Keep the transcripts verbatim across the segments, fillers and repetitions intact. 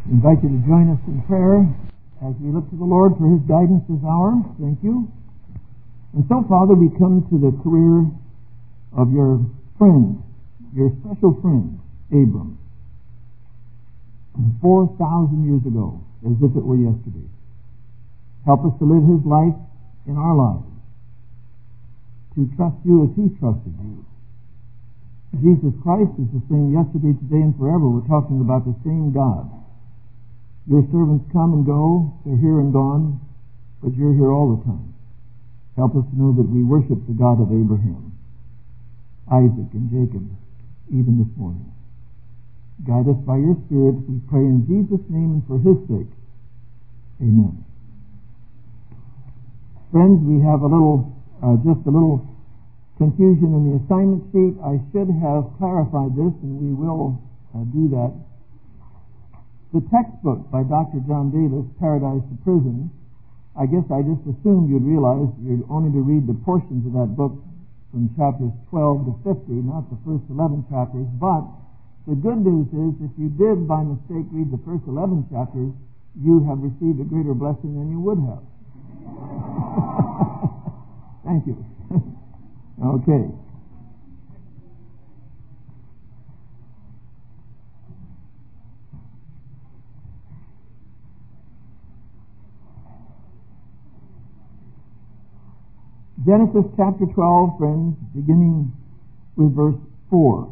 I invite you to join us in prayer as we look to the Lord for His guidance this hour. Thank you. And so, Father, we come to the career of your friend, your special friend, Abram, four thousand years ago, as if it were yesterday. Help us to live his life in our lives, to trust you as he trusted you. Jesus Christ is the same yesterday, today, and forever. We're talking about the same God. Your servants come and go, they're here and gone, but you're here all the time. Help us to know that we worship the God of Abraham, Isaac, and Jacob, even this morning. Guide us by your Spirit, we pray in Jesus' name and for his sake. Amen. Friends, we have a little, uh, just a little confusion in the assignment sheet. I should have clarified this, and we will uh, do that. The textbook by Doctor John Davis, Paradise to Prison, I guess I just assumed you'd realize you're only to read the portions of that book from chapters twelve to fifty, not the first eleven chapters. But the good news is, if you did by mistake read the first eleven chapters, you have received a greater blessing than you would have. Thank you. Okay. Genesis chapter twelve, friends, beginning with verse four.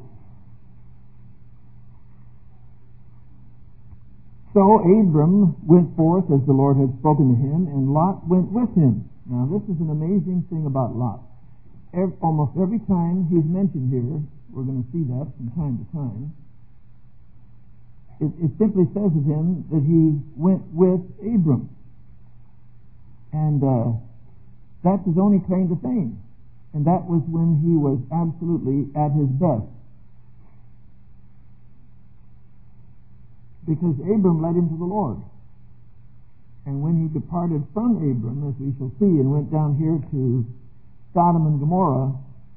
So Abram went forth as the Lord had spoken to him, and Lot went with him. Now this is an amazing thing about Lot. Every, almost every time he's mentioned here, we're going to see that from time to time, it, it simply says of him that he went with Abram. And uh, that's his only claim to fame. And that was when he was absolutely at his best. Because Abram led him to the Lord. And when he departed from Abram, as we shall see, and went down here to Sodom and Gomorrah,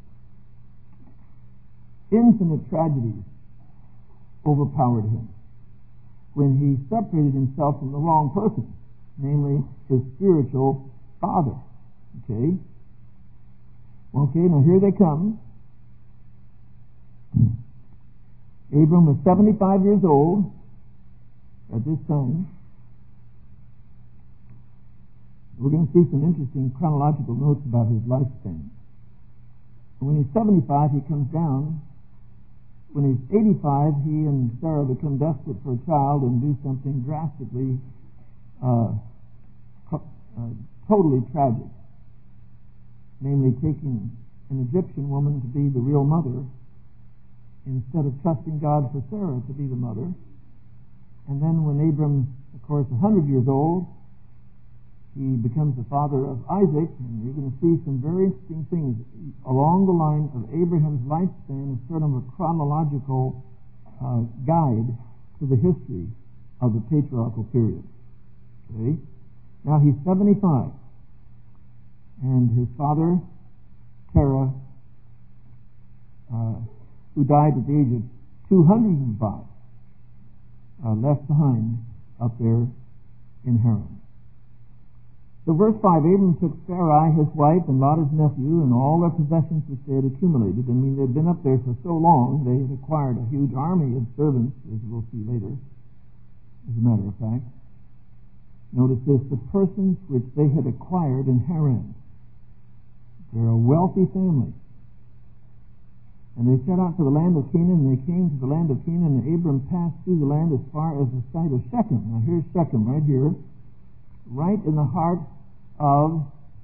infinite tragedies overpowered him. When he separated himself from the wrong person, namely his spiritual father. Okay? Okay, now here they come. Abram was seventy-five years old at this time. We're going to see some interesting chronological notes about his lifespan. When he's seventy-five, he comes down. When he's eighty-five, he and Sarah become desperate for a child and do something drastically, uh, uh, totally tragic. Namely, taking an Egyptian woman to be the real mother instead of trusting God for Sarah to be the mother. And then when Abram, of course, one hundred years old, he becomes the father of Isaac, and you're going to see some very interesting things along the line of Abraham's lifespan as sort of a chronological uh, guide to the history of the patriarchal period. Okay? Now he's seventy-five, and his father, Terah, uh, who died at the age of two hundred five, uh, left behind up there in Haran. So verse five, Abram took Sarai, his wife, and Lot, his nephew, and all their possessions which they had accumulated. I mean, they'd been up there for so long, they had acquired a huge army of servants, as we'll see later, as a matter of fact. Notice this, the persons which they had acquired in Haran. They're a wealthy family. And they set out for the land of Canaan, and they came to the land of Canaan, and Abram passed through the land as far as the site of Shechem. Now here's Shechem, right here, right in the heart of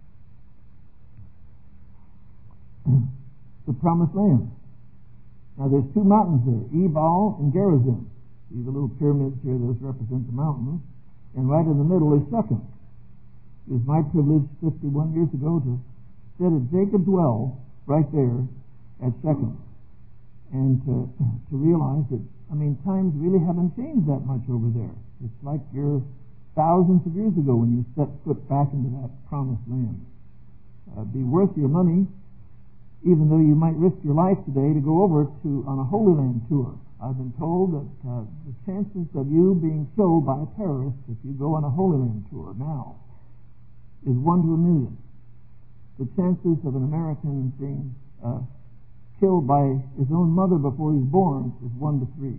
the promised land. Now there's two mountains there, Ebal and Gerizim. See the little pyramids here, those represent the mountains. And right in the middle is Shechem. It was my privilege fifty-one years ago to sit at Jacob's well right there at Shechem. And to, to realize that, I mean, times really haven't changed that much over there. It's like you're thousands of years ago when you set foot back into that promised land. Uh, be worth your money, even though you might risk your life today to go over to on a Holy Land tour. I've been told that uh, the chances of you being killed by a terrorist if you go on a Holy Land tour now is one to a million. The chances of an American being uh, killed by his own mother before he's born is one to three.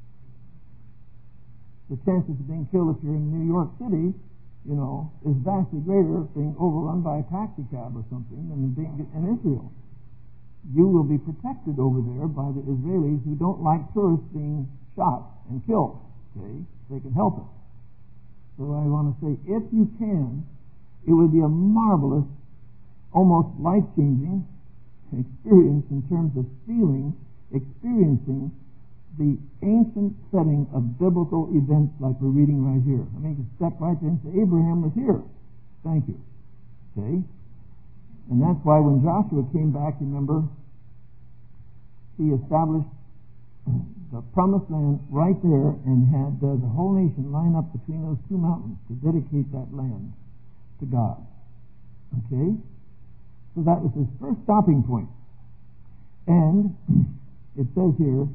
The chances of being killed if you're in New York City, you know, is vastly greater being overrun by a taxi cab or something than being in Israel. You will be protected over there by the Israelis who don't like tourists being shot and killed. Okay? They can help it. So I want to say, if you can, it would be a marvelous, almost life-changing experience in terms of feeling, experiencing the ancient setting of biblical events like we're reading right here. I mean, you can step right there and say, Abraham was here. Thank you. Okay? And that's why when Joshua came back, remember, he established the promised land right there and had uh, the whole nation line up between those two mountains to dedicate that land to God. Okay? So that was his first stopping point. And it says here,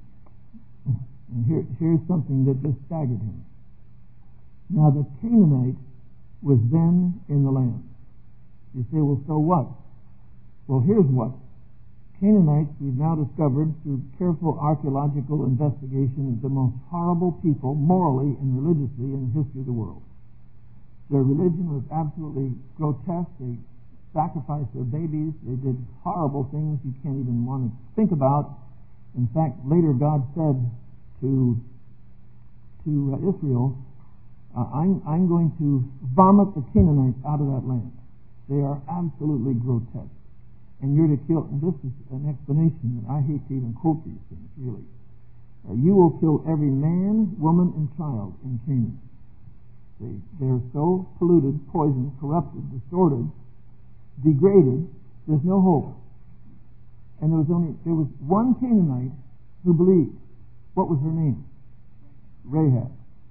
and here, here's something that just staggered him. Now the Canaanite was then in the land. You say, well, so what? Well, here's what. Canaanites, we've now discovered through careful archaeological investigation, the most horrible people, morally and religiously, in the history of the world. Their religion was absolutely grotesque. They sacrificed their babies. They did horrible things you can't even want to think about. In fact, later God said to to uh, Israel, uh, I'm, I'm going to vomit the Canaanites out of that land. They are absolutely grotesque. And you're to kill, and this is an explanation that I hate to even quote these things, really. Uh, you will kill every man, woman, and child in Canaan. They, they're so polluted, poisoned, corrupted, distorted, degraded, there's no hope. And there was only, there was one Canaanite who believed. What was her name? Rahab.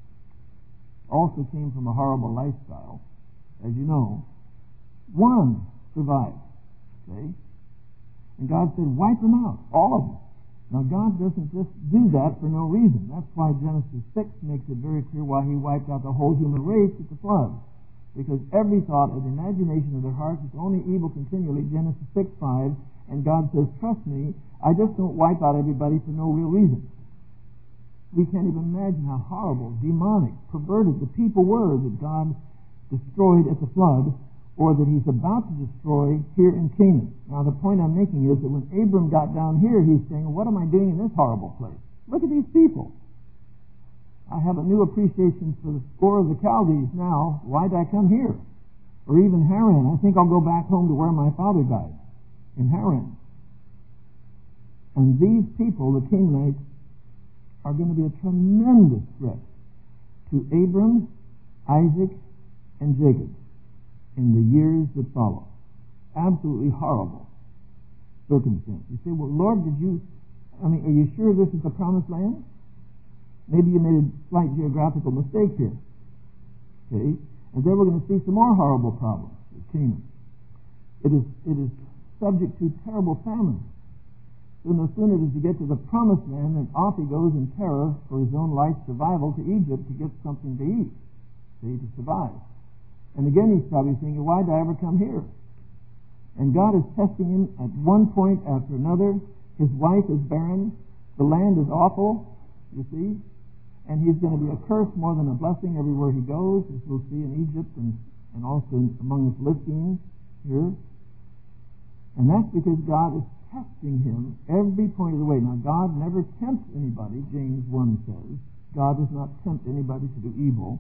Also came from a horrible lifestyle, as you know. One survived. Okay? And God said, wipe them out, all of them. Now God doesn't just do that for no reason. That's why Genesis six makes it very clear why he wiped out the whole human race at the flood. Because every thought and imagination of their hearts is only evil continually, Genesis six five, and God says, trust me, I just don't wipe out everybody for no real reason. We can't even imagine how horrible, demonic, perverted the people were that God destroyed at the flood, or that he's about to destroy here in Canaan. Now the point I'm making is that when Abram got down here, he's saying, what am I doing in this horrible place? Look at these people. I have a new appreciation for the score of the Chaldees now. Why did I come here? Or even Haran. I think I'll go back home to where my father died, in Haran. And these people, the Canaanites, are going to be a tremendous threat to Abram, Isaac, and Jacob in the years that follow. Absolutely horrible circumstance. You say, well, Lord, did you, I mean, are you sure this is the promised land? Maybe you made a slight geographical mistake here. Okay? And then we're going to see some more horrible problems with Canaan. It is, it is subject to terrible famine. So no sooner does he get to the promised land than off he goes in terror for his own life's survival to Egypt to get something to eat, see, to survive. And again he's probably thinking, why did I ever come here? And God is testing him at one point after another. His wife is barren. The land is awful, you see. And he's going to be a curse more than a blessing everywhere he goes, as we'll see in Egypt and, and also among the Philistines here. And that's because God is testing him every point of the way. Now, God never tempts anybody, James one says. God does not tempt anybody to do evil.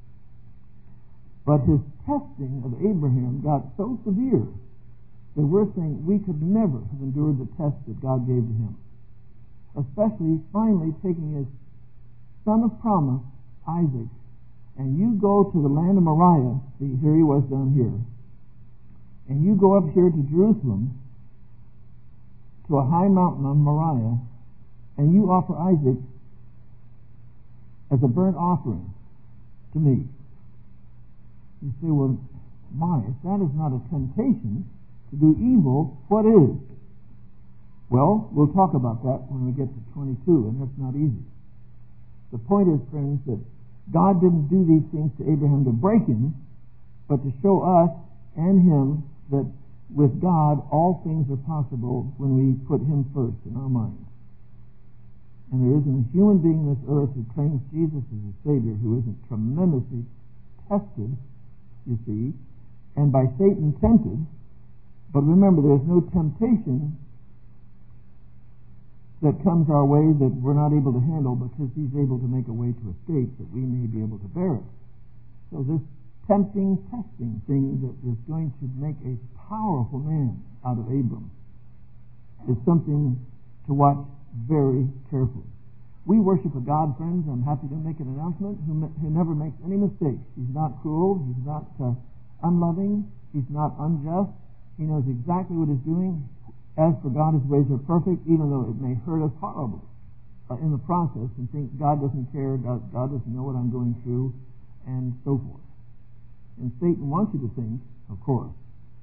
But his testing of Abraham got so severe that we're saying we could never have endured the test that God gave to him. Especially, finally, taking his son of promise, Isaac, and you go to the land of Moriah. See, here he was down here. And you go up here to Jerusalem, to a high mountain on Moriah, and you offer Isaac as a burnt offering to me. You say, well, my, if that is not a temptation to do evil, what is? Well, we'll talk about that when we get to twenty-two, and that's not easy. The point is, friends, that God didn't do these things to Abraham to break him, but to show us and him that with God all things are possible when we put him first in our minds. And there isn't a human being on this earth who claims Jesus as a Savior who isn't tremendously tested, you see, and by Satan tempted. But remember, there's no temptation that comes our way that we're not able to handle, because he's able to make a way to escape that we may be able to bear it. So this tempting, testing thing that is going to make a powerful man out of Abram is something to watch very carefully. We worship a God, friends, I'm happy to make an announcement, who, who never makes any mistakes. He's not cruel, he's not uh, unloving, he's not unjust. He knows exactly what he's doing. As for God, his ways are perfect, even though it may hurt us horribly uh, in the process, and think God doesn't care, God, God doesn't know what I'm going through, and so forth. And Satan wants you to think, of course,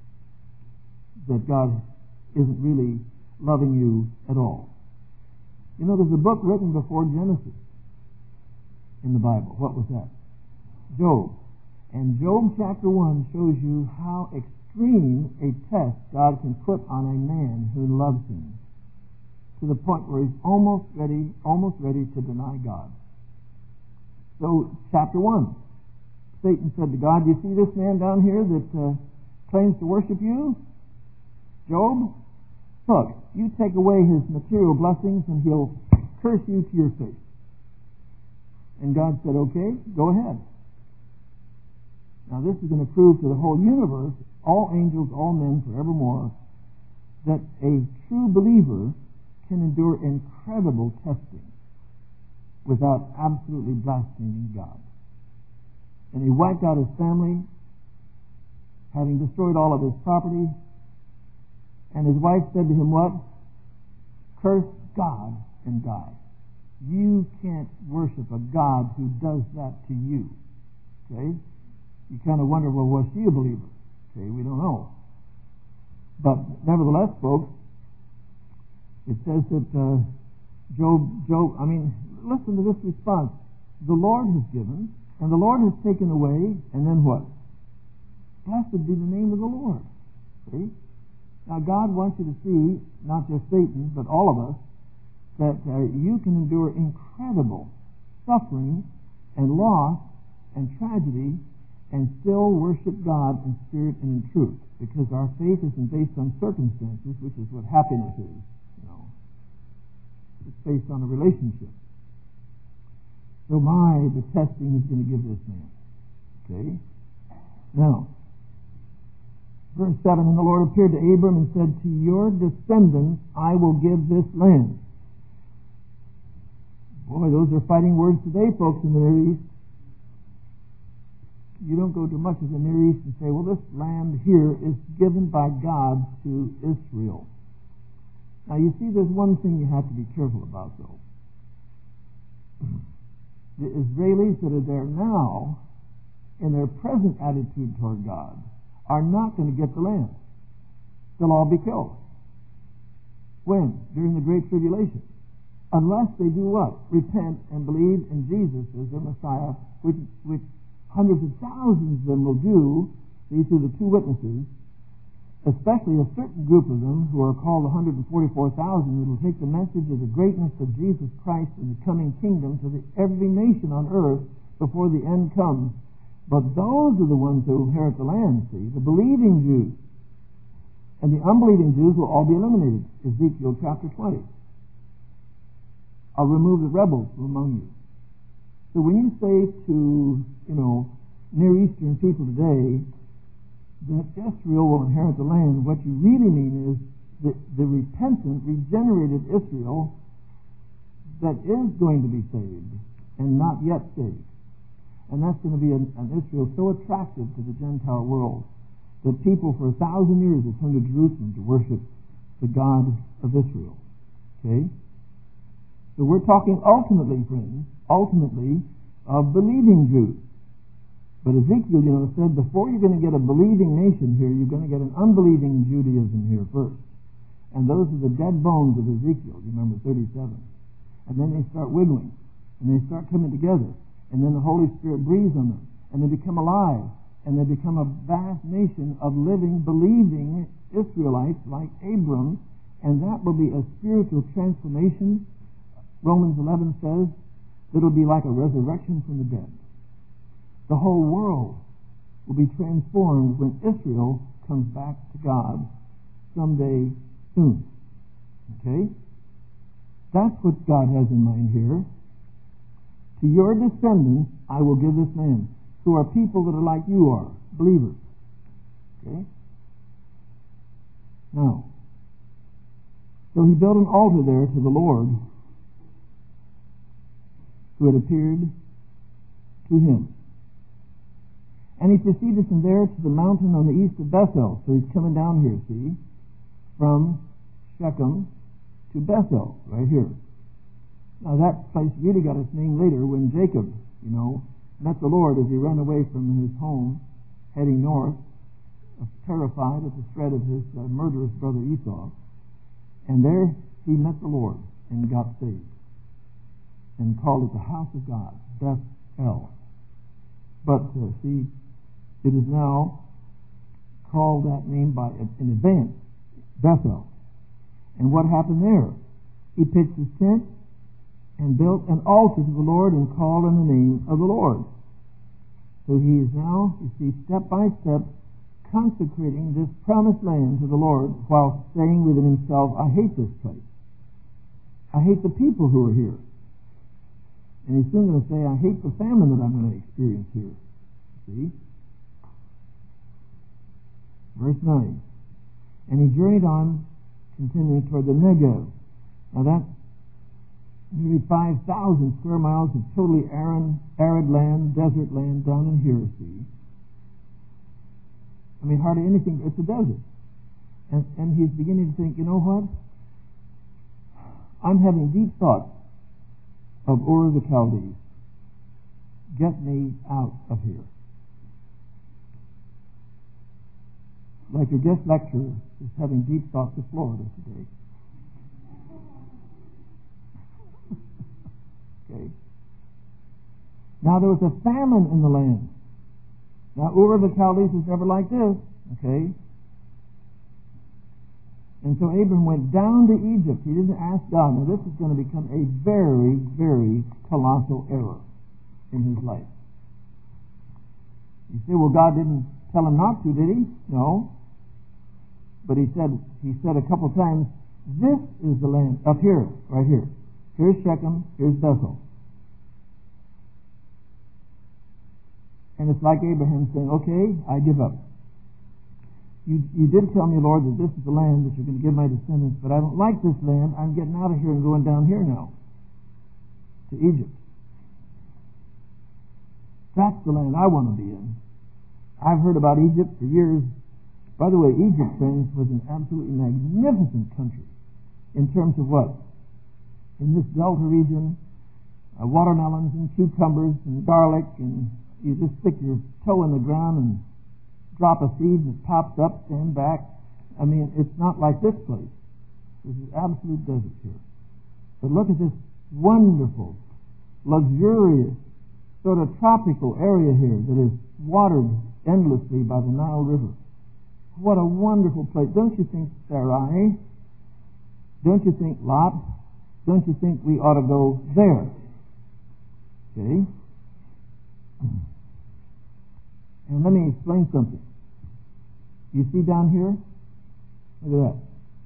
that God isn't really loving you at all. You know, there's a book written before Genesis in the Bible. What was that? Job. And Job chapter one shows you how extreme a test God can put on a man who loves him, to the point where he's almost ready, almost ready to deny God. So, chapter one, Satan said to God, "You see this man down here that uh, claims to worship you, Job? Look, you take away his material blessings and he'll curse you to your face." And God said, "Okay, go ahead." Now this is going to prove to the whole universe, all angels, all men, forevermore, that a true believer can endure incredible testing without absolutely blaspheming God. And he wiped out his family, having destroyed all of his property. And his wife said to him, what? Curse God and die. You can't worship a God who does that to you. Okay? You kind of wonder, well, was she a believer? Okay, we don't know. But nevertheless, folks, it says that uh, Job, Job, I mean, listen to this response. The Lord has given, and the Lord has taken away, and then what? Blessed be the name of the Lord. See? Now, God wants you to see, not just Satan, but all of us, that uh, you can endure incredible suffering and loss and tragedy and still worship God in spirit and in truth, because our faith isn't based on circumstances, which is what happiness is. You know, it's based on a relationship. So, my, the testing he's going to give this man. Okay? Now, verse seven, and the Lord appeared to Abram and said, to your descendants I will give this land. Boy, those are fighting words today, folks, in the Near East. You don't go to much of the Near East and say, well, this land here is given by God to Israel. Now, you see, there's one thing you have to be careful about, though. The Israelis that are there now, in their present attitude toward God, are not going to get the land. They'll all be killed. When? During the Great Tribulation. Unless they do what? Repent and believe in Jesus as their Messiah, which, which hundreds of thousands of them will do. These are the two witnesses, especially a certain group of them who are called one hundred forty-four thousand, who will take the message of the greatness of Jesus Christ and the coming kingdom to the, every nation on earth before the end comes. But those are the ones who inherit the land, see, the believing Jews. And the unbelieving Jews will all be eliminated. Ezekiel chapter twenty. I'll remove the rebels from among you. So when you say to, you know, Near Eastern people today that Israel will inherit the land, what you really mean is that the repentant, regenerated Israel that is going to be saved and not yet saved. And that's going to be an, an Israel so attractive to the Gentile world that people for a thousand years will come to Jerusalem to worship the God of Israel. Okay? So we're talking ultimately, friends, ultimately of believing Jews. But Ezekiel, you know, said before you're going to get a believing nation here, you're going to get an unbelieving Judaism here first. And those are the dead bones of Ezekiel, remember thirty-seven. And then they start wiggling, and they start coming together, and then the Holy Spirit breathes on them, and they become alive, and they become a vast nation of living, believing Israelites like Abram, and that will be a spiritual transformation. Romans eleven says that it will be like a resurrection from the dead. The whole world will be transformed when Israel comes back to God someday soon. Okay? That's what God has in mind here. To your descendants I will give this land, who are people that are like you are, believers. Okay? Now, so he built an altar there to the Lord, who had appeared to him. And he proceeded from there to the mountain on the east of Bethel. So he's coming down here, see, from Shechem to Bethel, right here. Now that place really got its name later when Jacob, you know, met the Lord as he ran away from his home, heading north, terrified at the threat of his uh, murderous brother Esau. And there he met the Lord and got saved, and called it the house of God, Bethel. But uh, see, it is now called that name by in advance, Bethel. And what happened there? He pitched his tent and built an altar to the Lord and called on the name of the Lord. So he is now, you see, step by step, consecrating this promised land to the Lord, while saying within himself, I hate this place. I hate the people who are here. And he's soon going to say, I hate the famine that I'm going to experience here. See? Verse nine. And he journeyed on, continuing toward the Negev. Now that's nearly five thousand square miles of totally arid, arid land, desert land down in here, see? I mean, hardly anything. It's a desert. And, and he's beginning to think, you know what? I'm having deep thoughts of Ur of the Chaldees. Get me out of here. Like your guest lecturer is having deep thoughts of Florida today. Okay. Now there was a famine in the land. Now Ur of the Chaldees was never like this. Okay. And so Abram went down to Egypt. He didn't ask God. Now this is going to become a very, very colossal error in his life. You say, well, God didn't tell him not to, did he? No. But he said, he said a couple times, this is the land, up here, right here. Here's Shechem, here's Bethel. And it's like Abraham saying, okay, I give up. You, you did tell me, Lord, that this is the land that you're going to give my descendants, but I don't like this land. I'm getting out of here and going down here now to Egypt. That's the land I want to be in. I've heard about Egypt for years. By the way, Egypt, friends, was an absolutely magnificent country in terms of what? In this delta region, uh, watermelons and cucumbers and garlic, and you just stick your toe in the ground and drop a seed and it pops up, stand back. I mean, it's not like this place. This is absolute desert here. But look at this wonderful, luxurious, sort of tropical area here that is watered endlessly by the Nile River. What a wonderful place. Don't you think, Sarai? Don't you think, Lot? Don't you think we ought to go there? Okay? And let me explain something. You see down here? Look at that.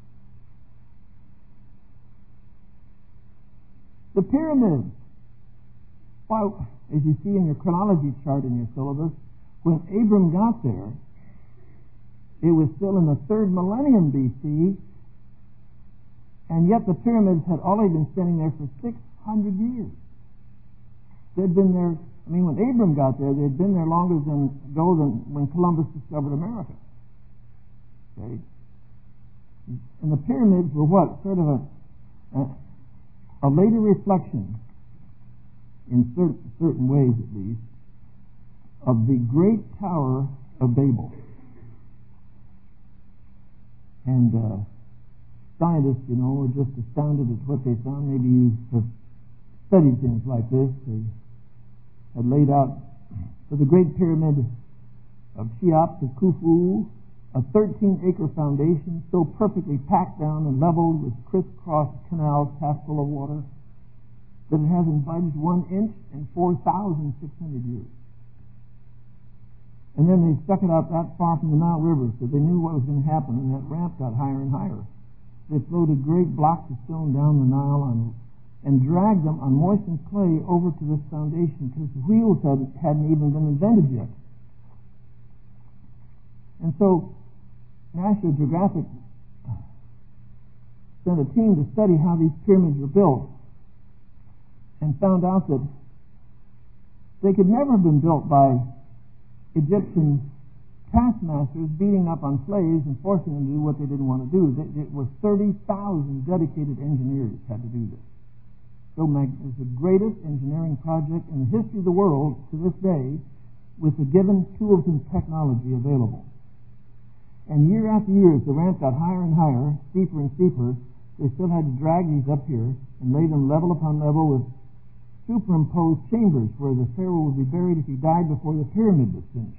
The pyramids. Why, as you see in your chronology chart in your syllabus, when Abram got there, it was still in the third millennium B C, and yet the pyramids had already been standing there for six hundred years. They'd been there, I mean, when Abram got there, they'd been there longer than ago than when Columbus discovered America. Okay? And the pyramids were what? Sort of a, a, a later reflection, in certain, certain ways at least, of the great Tower of Babel. And uh, scientists, you know, were just astounded at what they found. Maybe you have studied things like this. They had laid out for the Great Pyramid of Cheops of Khufu a thirteen-acre foundation so perfectly packed down and leveled with crisscross canals half full of water that it hasn't budged one inch in four thousand six hundred years. And then they stuck it out that far from the Nile River so they knew what was going to happen, and that ramp got higher and higher. They floated great blocks of stone down the Nile on, and dragged them on moistened clay over to this foundation because wheels hadn't, hadn't even been invented yet. And so National Geographic sent a team to study how these pyramids were built and found out that they could never have been built by Egyptian taskmasters beating up on slaves and forcing them to do what they didn't want to do. It was thirty thousand dedicated engineers had to do this. So it was the greatest engineering project in the history of the world to this day with the given tools and technology available. And year after year, as the ramp got higher and higher, steeper and steeper, they still had to drag these up here and lay them level upon level with superimposed chambers where the pharaoh would be buried if he died before the pyramid was finished.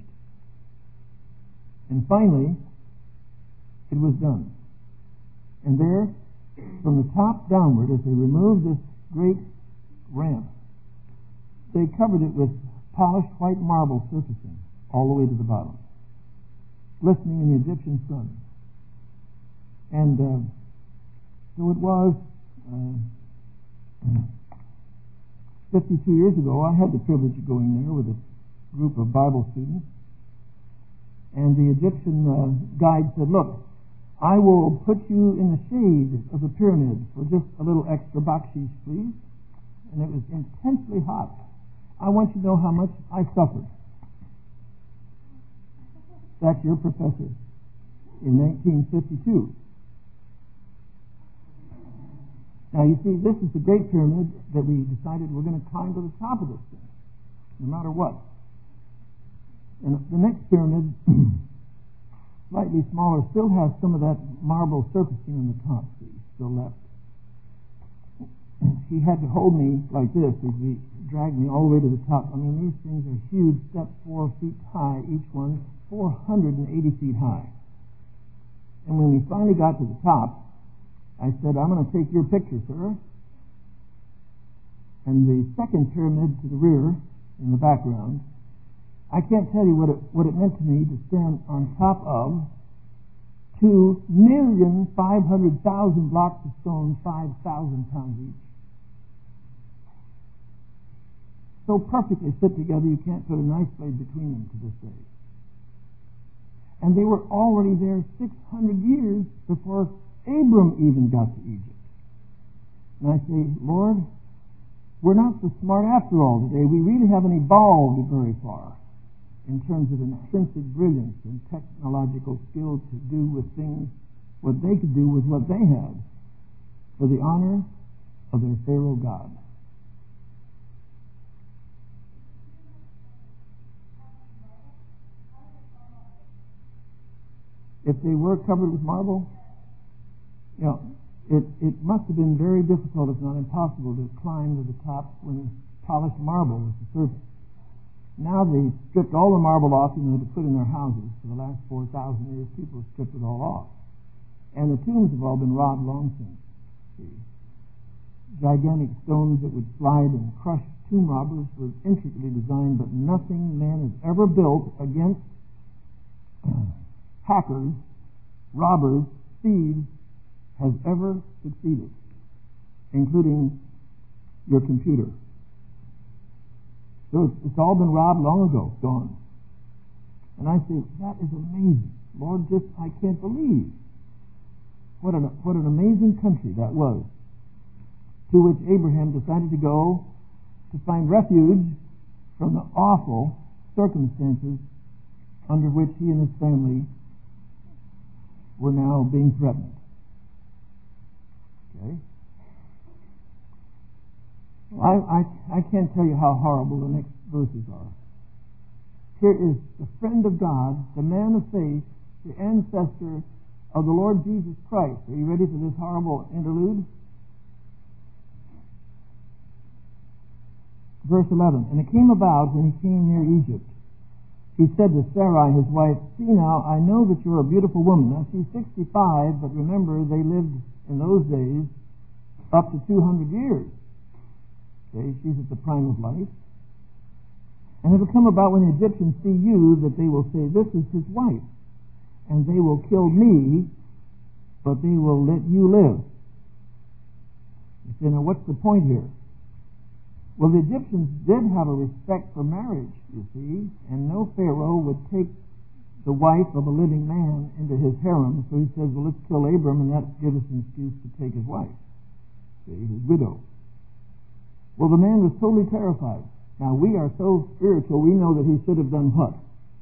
And finally, it was done. And there, from the top downward, as they removed this great ramp, they covered it with polished white marble surfacing all the way to the bottom, glistening in the Egyptian sun. And uh, so it was uh, fifty-two years ago. I had the privilege of going there with a group of Bible students. And the Egyptian uh, guide said, look, I will put you in the shade of the pyramid for just a little extra bakshish, please. And it was intensely hot. I want you to know how much I suffered. That's your professor in nineteen fifty-two. Now you see, this is the Great Pyramid that we decided we're going to climb to the top of this thing, no matter what. And the next pyramid, slightly smaller, still has some of that marble surfacing on the top, see, still left. He had to hold me like this as he dragged me all the way to the top. I mean, these things are huge, steps four feet high, each one four hundred eighty feet high. And when we finally got to the top, I said, I'm going to take your picture, sir. And the second pyramid to the rear, in the background, I can't tell you what it, what it meant to me to stand on top of two million five hundred thousand blocks of stone, five thousand pounds each. So perfectly fit together you can't put a knife blade between them to this day. And they were already there six hundred years before Abram even got to Egypt. And I say, Lord, we're not so smart after all today. We really haven't evolved very far in terms of intrinsic brilliance and technological skill to do with things what they could do with what they had for the honor of their Pharaoh God. If they were covered with marble, you know, it, it must have been very difficult, if not impossible, to climb to the top when polished marble was the surface. Now they stripped all the marble off, you know, to put in their houses. For the last four thousand years, people have stripped it all off. And the tombs have all been robbed long since. See? Gigantic stones that would slide and crush tomb robbers were intricately designed, but nothing man has ever built against hackers, robbers, thieves, has ever succeeded, including your computer. So it's, it's all been robbed long ago, gone. And I say, that is amazing. Lord, just, I can't believe what an, what an amazing country that was, to which Abraham decided to go to find refuge from the awful circumstances under which he and his family were now being threatened. Okay? I, I, I can't tell you how horrible the next verses are. Here is the friend of God, the man of faith, the ancestor of the Lord Jesus Christ. Are you ready for this horrible interlude? Verse eleven, and it came about when he came near Egypt, he said to Sarai, his wife, see now, I know that you're a beautiful woman. Now she's sixty-five, but remember, they lived in those days up to two hundred years. Okay, she's at the prime of life. And it will come about when the Egyptians see you that they will say, this is his wife. And they will kill me, but they will let you live. You say, now what's the point here? Well, the Egyptians did have a respect for marriage, you see, and no Pharaoh would take the wife of a living man into his harem, so he says, well, let's kill Abram, and that gives us an excuse to take his wife, see, his widow. Well, the man was totally terrified. Now, we are so spiritual, we know that he should have done what?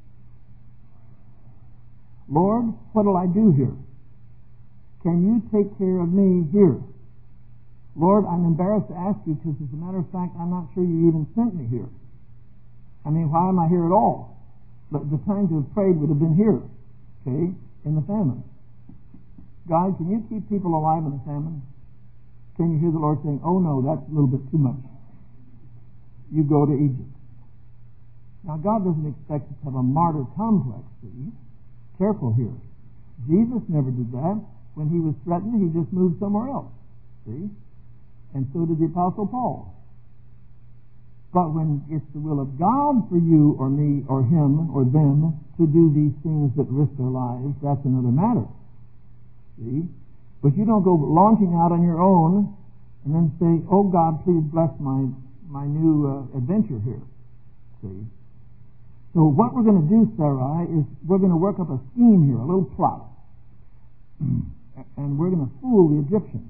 Lord, what'll I do here? Can you take care of me here? Lord, I'm embarrassed to ask you because, as a matter of fact, I'm not sure you even sent me here. I mean, why am I here at all? But the time to have prayed would have been here, okay, in the famine. God, can you keep people alive in the famine? Can you hear the Lord saying, oh no, that's a little bit too much. You go to Egypt. Now, God doesn't expect us to have a martyr complex, see? Careful here. Jesus never did that. When he was threatened, he just moved somewhere else, see? And so did the Apostle Paul. But when it's the will of God for you or me or him or them to do these things that risk their lives, that's another matter. See? But you don't go launching out on your own and then say, oh God, please bless my, my new uh, adventure here. See? So what we're going to do, Sarai, is we're going to work up a scheme here, a little plot. And we're going to fool the Egyptians.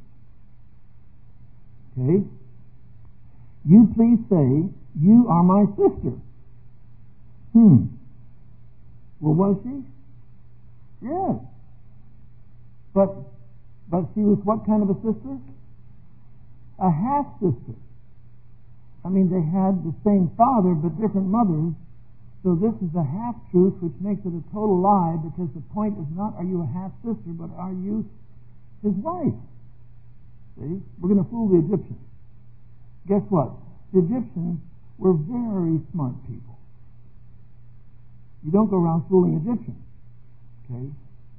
Okay? You please say, you are my sister. Hmm. Well, was she? Yes. But, but she was what kind of a sister? A half-sister. I mean, they had the same father, but different mothers. So this is a half-truth, which makes it a total lie, because the point is not, are you a half-sister, but are you his wife? See? We're going to fool the Egyptians. Guess what? The Egyptians were very smart people. You don't go around fooling Egyptians. Okay?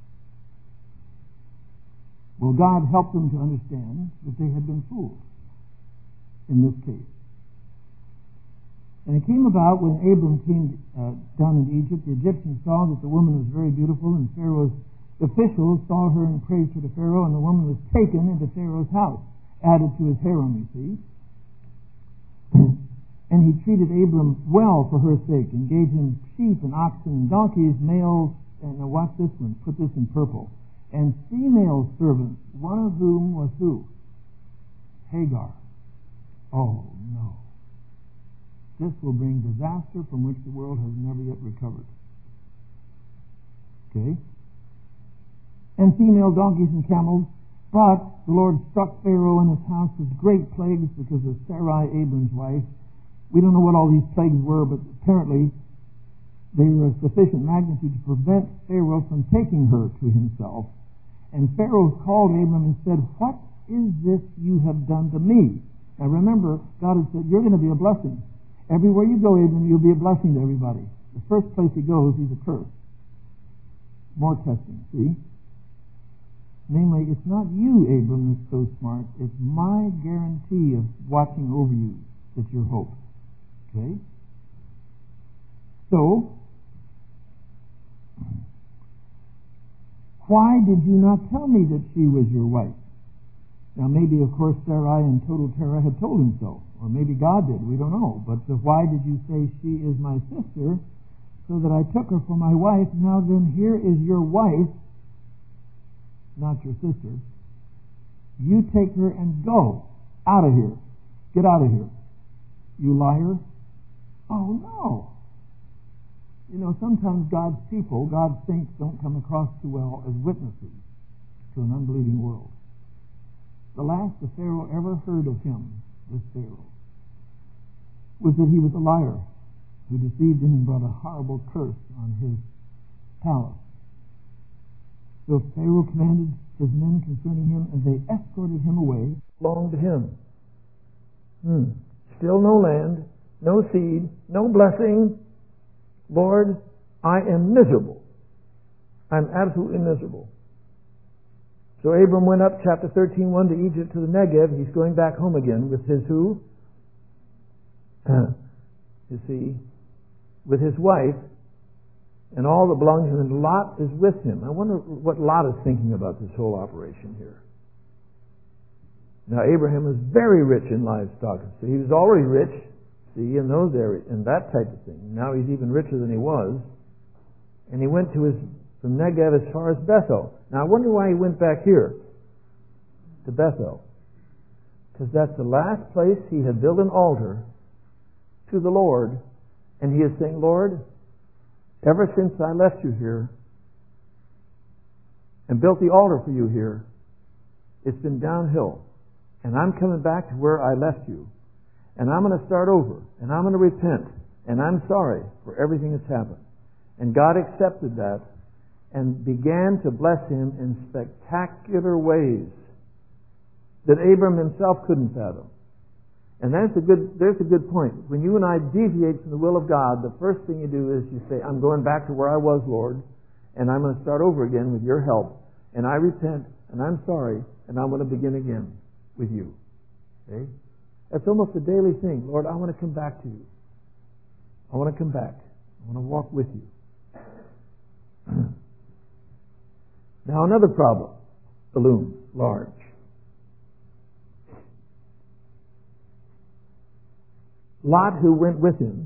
Well, God helped them to understand that they had been fooled in this case. And it came about when Abram came uh, down into Egypt, the Egyptians saw that the woman was very beautiful, and Pharaoh's officials saw her and praised her to Pharaoh, and the woman was taken into Pharaoh's house, added to his harem, you see. And he treated Abram well for her sake, and gave him sheep and oxen and donkeys, males, and now watch this one, put this in purple, and female servants, one of whom was who? Hagar. Oh, no. This will bring disaster from which the world has never yet recovered. Okay? And female donkeys and camels. But the Lord struck Pharaoh and his house with great plagues because of Sarai, Abram's wife. We don't know what all these plagues were, but apparently they were of sufficient magnitude to prevent Pharaoh from taking her to himself. And Pharaoh called Abram and said, what is this you have done to me? Now remember, God had said, you're going to be a blessing. Everywhere you go, Abram, you'll be a blessing to everybody. The first place he goes, he's a curse. More testing, see? Namely, it's not you, Abram, that's so smart. It's my guarantee of watching over you that's your hope. Okay? So, why did you not tell me that she was your wife? Now, maybe, of course, Sarai in total terror had told him so. Or maybe God did. We don't know. But uh, why did you say she is my sister so that I took her for my wife? Now then, here is your wife, not your sister. You take her and go out of here. Get out of here. You liar. Oh, no. You know, sometimes God's people, God's saints, don't come across too well as witnesses to an unbelieving world. The last the Pharaoh ever heard of him, this Pharaoh, was that he was a liar who deceived him and brought a horrible curse on his palace. So Pharaoh commanded his men concerning him, and they escorted him away. Belonged to him. Hmm. Still no land, no seed, no blessing. Lord, I am miserable. I'm absolutely miserable. So Abram went up, chapter thirteen, one, to Egypt, to the Negev. He's going back home again with his who? Uh, you see, with his wife, and all that belongs to him, and Lot is with him. I wonder what Lot is thinking about this whole operation here. Now, Abraham was very rich in livestock. So he was already rich, see, in those areas, in that type of thing. Now he's even richer than he was. And he went to his, from Negev as far as Bethel. Now, I wonder why he went back here to Bethel. Because that's the last place he had built an altar to the Lord. And he is saying, Lord, ever since I left you here and built the altar for you here, it's been downhill. And I'm coming back to where I left you. And I'm going to start over. And I'm going to repent. And I'm sorry for everything that's happened. And God accepted that and began to bless him in spectacular ways that Abram himself couldn't fathom. And that's a good, there's a good point. When you and I deviate from the will of God, the first thing you do is you say, I'm going back to where I was, Lord, and I'm going to start over again with your help. And I repent, and I'm sorry, and I'm going to begin again with you. Okay? That's almost a daily thing. Lord, I want to come back to you. I want to come back. I want to walk with you. Now another problem looms large. Lot, who went with him,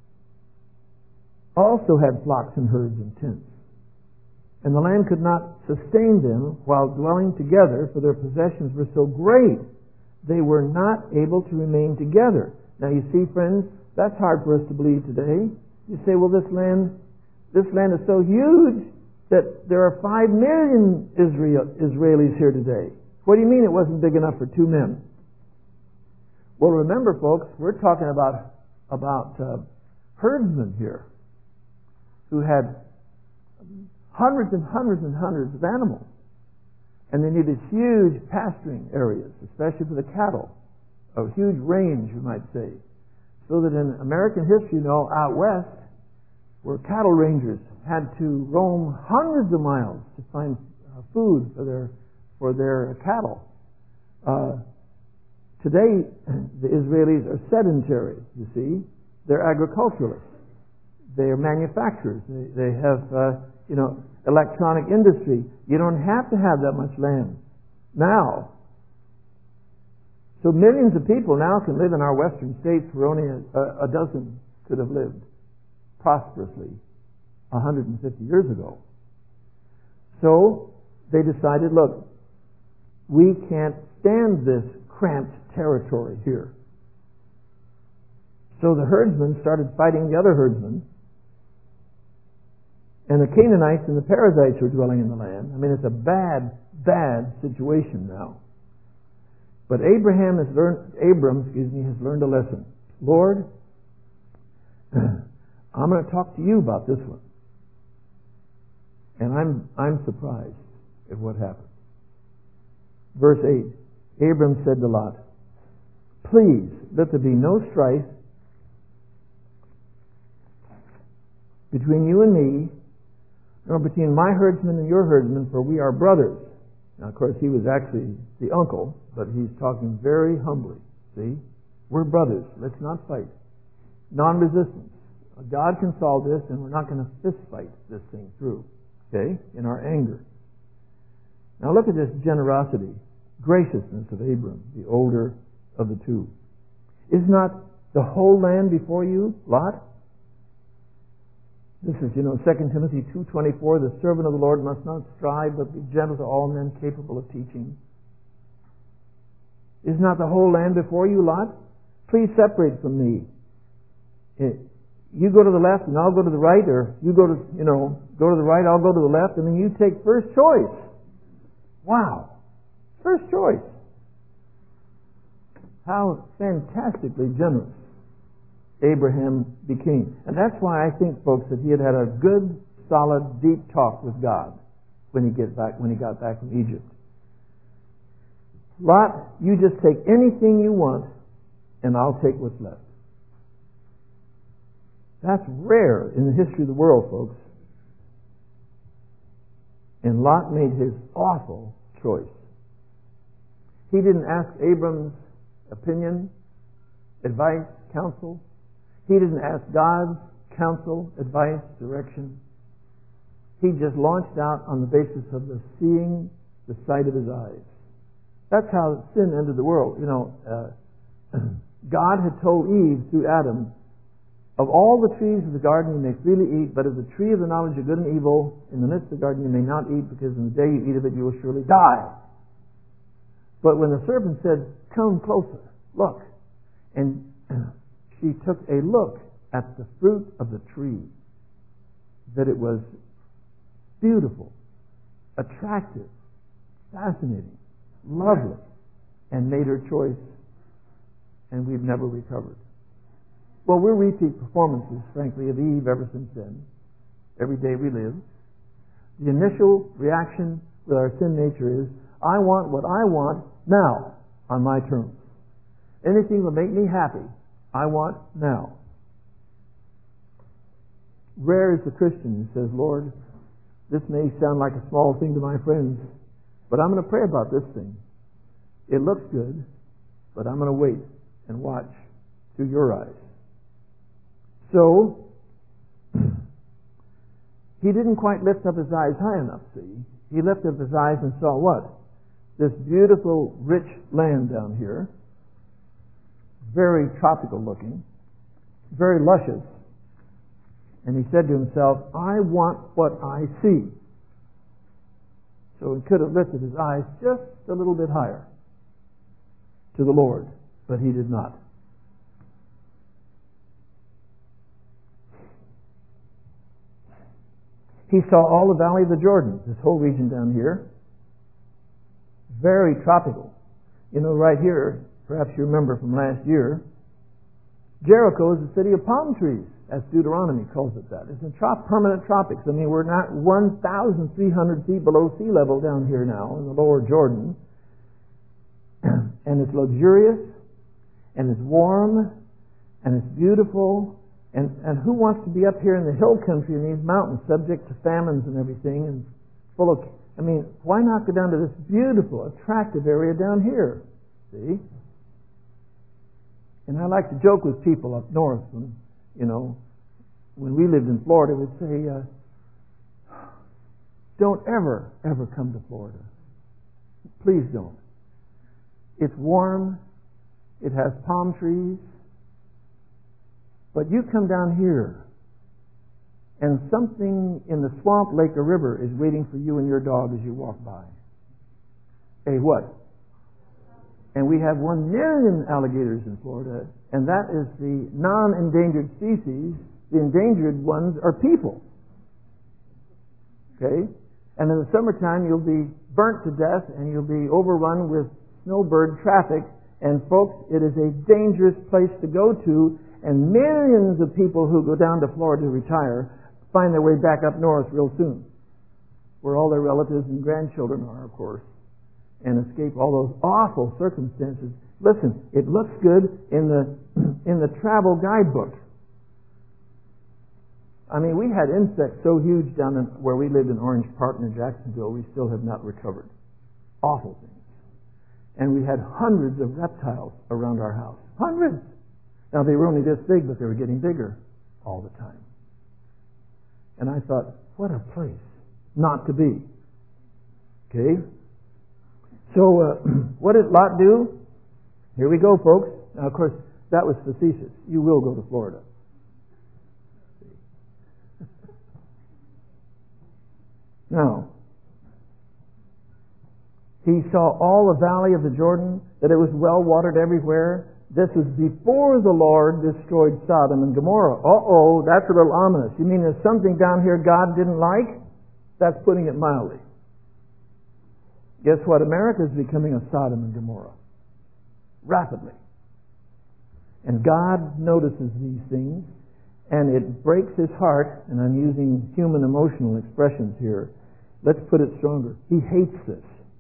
also had flocks and herds and tents. And the land could not sustain them while dwelling together, for their possessions were so great, they were not able to remain together. Now you see, friends, that's hard for us to believe today. You say, well, this land, this land is so huge that there are five million Israel, Israelis here today. What do you mean it wasn't big enough for two men? Well, remember, folks, we're talking about about uh, herdsmen here who had hundreds and hundreds and hundreds of animals, and they needed huge pasturing areas, especially for the cattle, a huge range, you might say, so that in American history, you know, out west, where cattle rangers had to roam hundreds of miles to find uh, food for their for their cattle. Uh, Today, the Israelis are sedentary, you see. They're agriculturalists. They are manufacturers. They, they have, uh, you know, electronic industry. You don't have to have that much land now. So millions of people now can live in our western states where only a, a dozen could have lived prosperously one hundred fifty years ago. So they decided, look, we can't stand this cramped territory here. So the herdsmen started fighting the other herdsmen, and the Canaanites and the Perizzites were dwelling in the land. I mean, it's a bad, bad situation now. But Abraham has learned, Abram, excuse me, has learned a lesson. Lord, I'm going to talk to you about this one. And I'm I'm surprised at what happened. Verse eight, Abram said to Lot, please, let there be no strife between you and me, nor between my herdsmen and your herdsmen, for we are brothers. Now, of course, he was actually the uncle, but he's talking very humbly. See? We're brothers. Let's not fight. Non-resistance. God can solve this, and we're not going to fist fight this thing through. Okay? In our anger. Now, look at this generosity, graciousness of Abram, the older of the two. Is not the whole land before you, Lot? This is, you know, Second Timothy two twenty-four, the servant of the Lord must not strive, but be gentle to all men, capable of teaching. Is not the whole land before you, Lot? Please separate from me. You go to the left and I'll go to the right, or you go to, you know, go to the right, I'll go to the left, and then you take first choice. Wow. First choice. How fantastically generous Abraham became. And that's why I think, folks, that he had had a good, solid, deep talk with God when he get back when he got back from Egypt. Lot, you just take anything you want, and I'll take what's left. That's rare in the history of the world, folks. And Lot made his awful choice. He didn't ask Abram's opinion, advice, counsel. He didn't ask God's counsel, advice, direction. He just launched out on the basis of the seeing the sight of his eyes. That's how sin entered the world. You know, uh, God had told Eve through Adam, of all the trees of the garden you may freely eat, but of the tree of the knowledge of good and evil in the midst of the garden you may not eat, because in the day you eat of it you will surely die. But when the serpent said, come closer, look, and she took a look at the fruit of the tree, that it was beautiful, attractive, fascinating, lovely, and made her choice, and we've never recovered. Well, we're repeat performances, frankly, of Eve ever since then. Every day we live. The initial reaction with our sin nature is, I want what I want now, on my terms. Anything will make me happy, I want now. Rare is the Christian who says, Lord, this may sound like a small thing to my friends, but I'm going to pray about this thing. It looks good, but I'm going to wait and watch through your eyes. So, he didn't quite lift up his eyes high enough, see. He lifted up his eyes and saw what? This beautiful, rich land down here. Very tropical looking. Very luscious. And he said to himself, I want what I see. So he could have lifted his eyes just a little bit higher to the Lord, but he did not. He saw all the valley of the Jordan, this whole region down here. Very tropical. You know, right here, perhaps you remember from last year, Jericho is the city of palm trees, as Deuteronomy calls it that. It's in trop- permanent tropics. I mean, we're not one thousand three hundred feet below sea level down here now in the lower Jordan. And it's luxurious, and it's warm, and it's beautiful. And, and who wants to be up here in the hill country in these mountains, subject to famines and everything, and full of, I mean, why not go down to this beautiful, attractive area down here? See? And I like to joke with people up north, when, you know, when we lived in Florida, we'd say, uh, don't ever, ever come to Florida. Please don't. It's warm, it has palm trees, but you come down here, and something in the swamp, lake, or river is waiting for you and your dog as you walk by. Hey, what? And we have one million alligators in Florida, and that is the non-endangered species. The endangered ones are people. Okay? And in the summertime, you'll be burnt to death, and you'll be overrun with snowbird traffic. And folks, it is a dangerous place to go to, and millions of people who go down to Florida to retire find their way back up north real soon, where all their relatives and grandchildren are, of course, and escape all those awful circumstances. Listen, it looks good in the in the travel guidebook. I mean, we had insects so huge down in, where we lived in Orange Park near Jacksonville, we still have not recovered. Awful things. And we had hundreds of reptiles around our house. Hundreds! Now, they were only this big, but they were getting bigger all the time. And I thought, what a place not to be. Okay? So, uh, what did Lot do? Here we go, folks. Now, of course, that was facetious. You will go to Florida. Now, he saw all the valley of the Jordan, that it was well watered everywhere. This was before the Lord destroyed Sodom and Gomorrah. Uh-oh, that's a little ominous. You mean there's something down here God didn't like? That's putting it mildly. Guess what? America is becoming a Sodom and Gomorrah. Rapidly. And God notices these things, and it breaks his heart, and I'm using human emotional expressions here. Let's put it stronger. He hates this.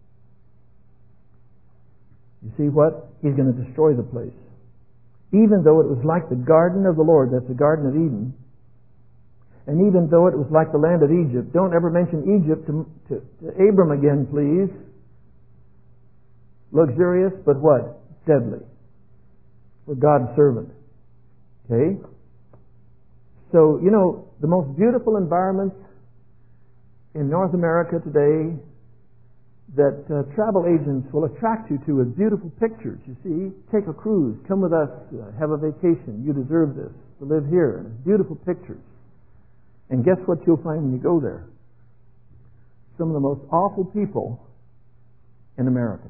You see what? He's going to destroy the place. Even though it was like the garden of the Lord, that's the Garden of Eden, and even though it was like the land of Egypt, don't ever mention Egypt to, to, to Abram again, please. Luxurious, but what? Deadly. For God's servant. Okay? So, you know, the most beautiful environments in North America today that uh, travel agents will attract you to with beautiful pictures. You see, take a cruise, come with us, uh, have a vacation. You deserve this, to live here. Beautiful pictures. And guess what you'll find when you go there? Some of the most awful people in America.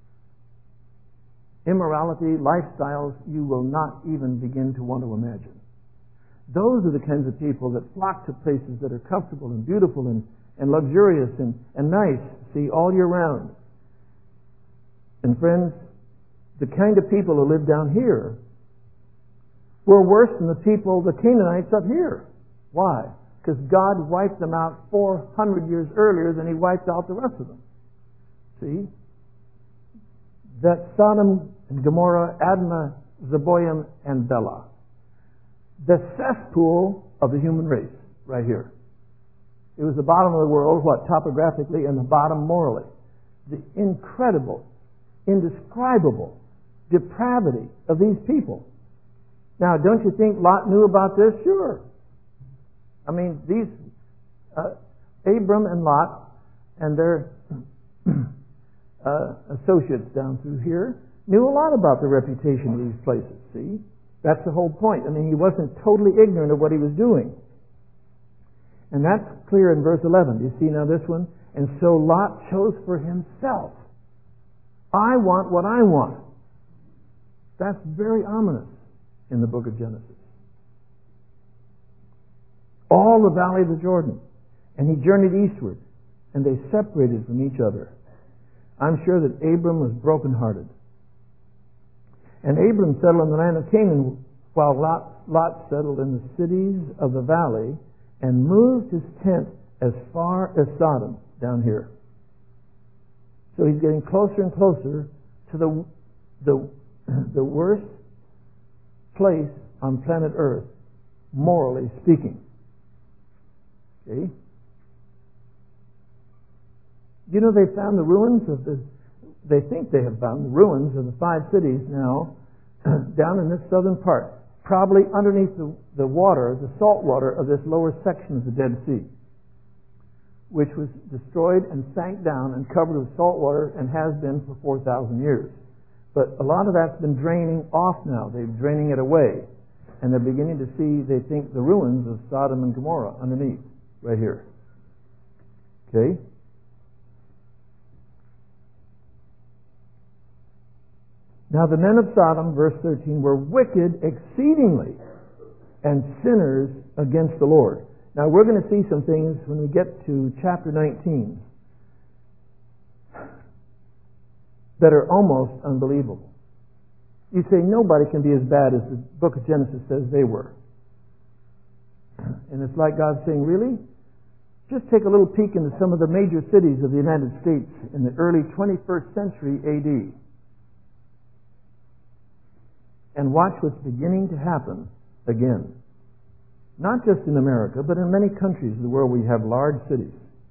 Immorality, lifestyles you will not even begin to want to imagine. Those are the kinds of people that flock to places that are comfortable and beautiful and, and luxurious and, and nice, see, all year round. And friends, the kind of people who live down here were worse than the people, the Canaanites up here. Why? Because God wiped them out four hundred years earlier than He wiped out the rest of them. See? That Sodom and Gomorrah, Admah, Zeboim, and Bela. The cesspool of the human race, right here. It was the bottom of the world, what, topographically, and the bottom morally. The incredible, indescribable depravity of these people. Now, don't you think Lot knew about this? Sure. I mean, these, uh, Abram and Lot and their uh, associates down through here knew a lot about the reputation of these places, see? That's the whole point. I mean, he wasn't totally ignorant of what he was doing. And that's clear in verse eleven. Do you see now this one? And so Lot chose for himself. I want what I want. That's very ominous in the book of Genesis. All the valley of the Jordan. And he journeyed eastward. And they separated from each other. I'm sure that Abram was brokenhearted. And Abram settled in the land of Canaan, while Lot, Lot settled in the cities of the valley and moved his tent as far as Sodom, down here. So he's getting closer and closer to the, the, the worst place on planet Earth, morally speaking. Okay? You know, they found the ruins of the, they think they have found the ruins of the five cities now down in this southern part, probably underneath the, the water, the salt water of this lower section of the Dead Sea, which was destroyed and sank down and covered with salt water and has been for four thousand years. But a lot of that's been draining off now. They're draining it away. And they're beginning to see, they think, the ruins of Sodom and Gomorrah underneath, right here. Okay? Now the men of Sodom, verse thirteen, were wicked exceedingly and sinners against the Lord. Now we're going to see some things when we get to chapter nineteen that are almost unbelievable. You say nobody can be as bad as the book of Genesis says they were. And it's like God saying, really? Just take a little peek into some of the major cities of the United States in the early twenty-first century A D and watch what's beginning to happen again. Not just in America, but in many countries of the world we have large cities.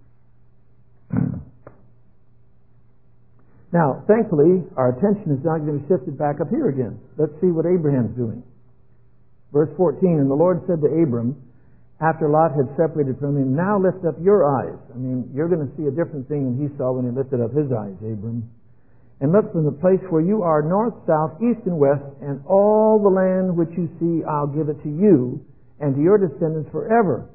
Now, thankfully, our attention is now going to be shifted back up here again. Let's see what Abraham's doing. Verse fourteen, and the Lord said to Abram, after Lot had separated from him, now lift up your eyes. I mean, you're going to see a different thing than he saw when he lifted up his eyes, Abram. And look from the place where you are, north, south, east, and west, and all the land which you see, I'll give it to you and to your descendants forever.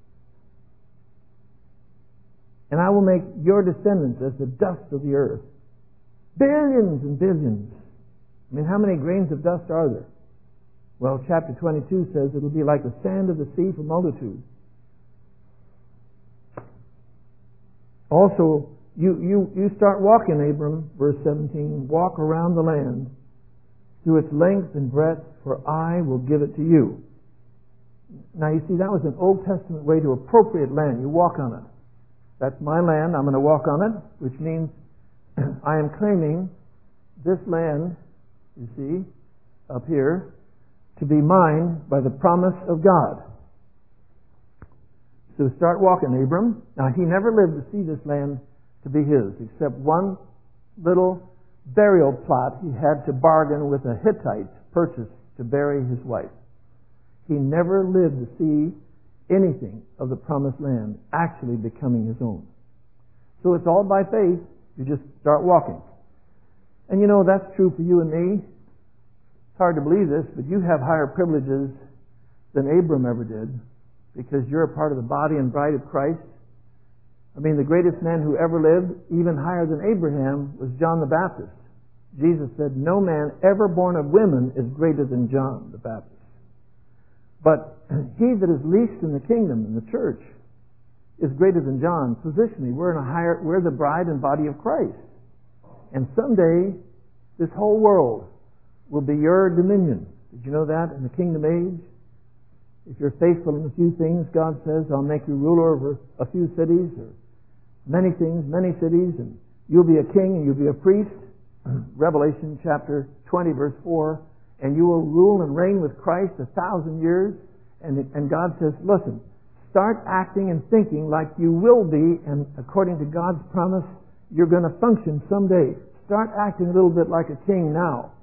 And I will make your descendants as the dust of the earth. Billions and billions. I mean, how many grains of dust are there? Well, chapter twenty-two says it'll be like the sand of the sea for multitude. Also, you, you, you start walking, Abram, verse seventeen, walk around the land through its length and breadth, for I will give it to you. Now, you see, that was an Old Testament way to appropriate land. You walk on it. That's my land. I'm going to walk on it, which means I am claiming this land, you see, up here, to be mine by the promise of God. So start walking, Abram. Now, he never lived to see this land to be his, except one little burial plot he had to bargain with a Hittite to purchase to bury his wife. He never lived to see anything of the promised land actually becoming his own. So it's all by faith. You just start walking. And you know, that's true for you and me. It's hard to believe this, but you have higher privileges than Abram ever did, because you're a part of the body and bride of Christ. I mean, the greatest man who ever lived, even higher than Abraham, was John the Baptist. Jesus said, no man ever born of women is greater than John the Baptist. But he that is least in the kingdom, in the church, is greater than John. Positionally, we're in a higher, we're the bride and body of Christ. And someday, this whole world will be your dominion. Did you know that in the kingdom age? If you're faithful in a few things, God says, I'll make you ruler over a few cities, or many things, many cities, and you'll be a king and you'll be a priest. Revelation chapter twenty, verse four. And you will rule and reign with Christ a thousand years. And, and God says, listen, start acting and thinking like you will be, and according to God's promise, you're going to function someday. Start acting a little bit like a king now.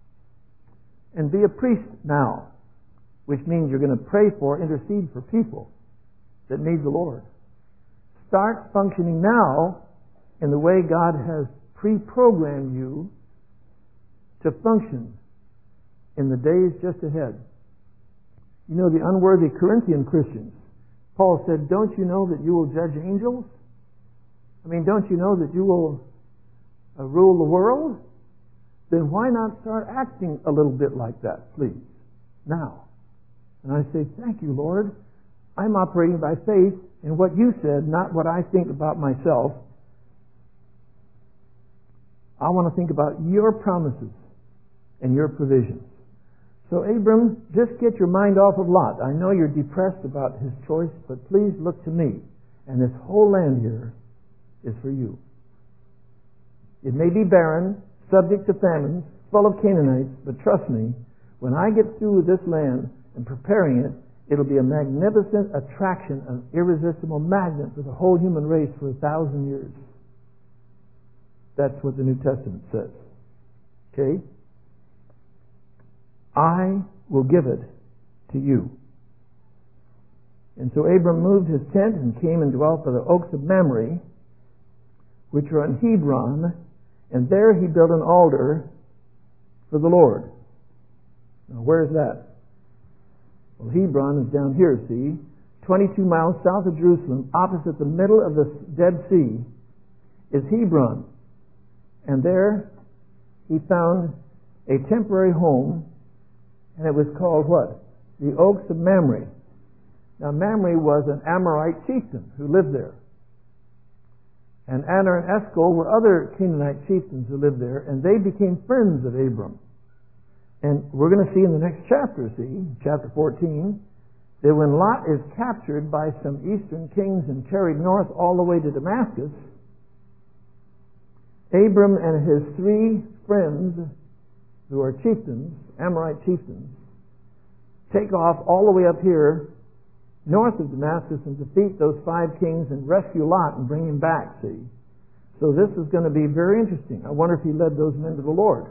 And be a priest now, which means you're going to pray for, intercede for people that need the Lord. Start functioning now in the way God has pre-programmed you to function in the days just ahead. You know, the unworthy Corinthian Christians, Paul said, don't you know that you will judge angels? I mean, don't you know that you will uh, rule the world? Then why not start acting a little bit like that, please, now? And I say, thank you, Lord. I'm operating by faith in what you said, not what I think about myself. I want to think about your promises and your provisions. So, Abram, just get your mind off of Lot. I know you're depressed about his choice, but please look to me. And this whole land here is for you. It may be barren, subject to famines, full of Canaanites, but trust me, when I get through with this land and preparing it, it'll be a magnificent attraction, an irresistible magnet for the whole human race for a thousand years. That's what the New Testament says. Okay? I will give it to you. And so Abram moved his tent and came and dwelt by the oaks of Mamre, which are on Hebron, and there he built an altar for the Lord. Now, where is that? Well, Hebron is down here, see? twenty-two miles south of Jerusalem, opposite the middle of the Dead Sea, is Hebron. And there he found a temporary home, and it was called what? The Oaks of Mamre. Now, Mamre was an Amorite chieftain who lived there. And Aner and Eshcol were other Canaanite chieftains who lived there, and they became friends of Abram. And we're going to see in the next chapter, see, chapter fourteen, that when Lot is captured by some eastern kings and carried north all the way to Damascus, Abram and his three friends, who are chieftains, Amorite chieftains, take off all the way up here north of Damascus and defeat those five kings and rescue Lot and bring him back, see. So this is going to be very interesting. I wonder if he led those men to the Lord.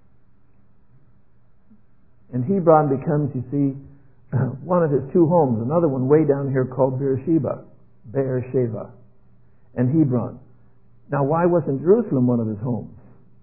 And Hebron becomes, you see, one of his two homes. Another one way down here called Beersheba. Beersheba. And Hebron. Now, why wasn't Jerusalem one of his homes?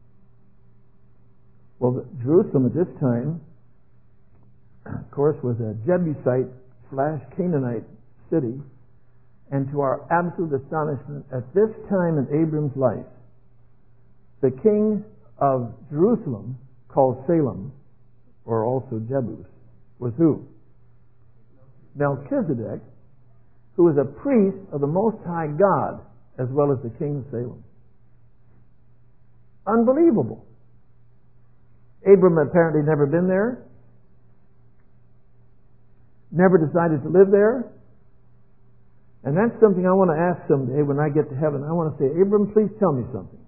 Well, Jerusalem at this time, of course, was a Jebusite slash Canaanite city. And to our absolute astonishment, at this time in Abram's life, the king of Jerusalem, called Salem, or also Jebus, was who? Melchizedek, who was a priest of the Most High God, as well as the king of Salem. Unbelievable. Abram apparently never been there, never decided to live there, And that's something I want to ask someday when I get to heaven. I want to say, Abram, please tell me something.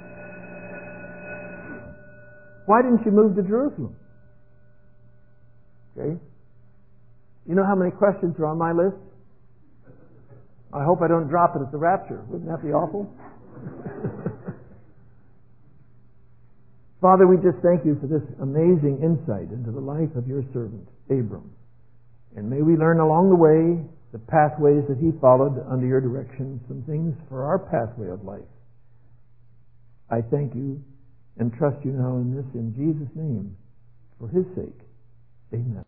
Why didn't you move to Jerusalem? Okay? You know how many questions are on my list? I hope I don't drop it at the rapture. Wouldn't that be awful? Father, we just thank you for this amazing insight into the life of your servant, Abram. And may we learn along the way the pathways that he followed under your direction, some things for our pathway of life. I thank you and trust you now in this in Jesus' name, for his sake. Amen.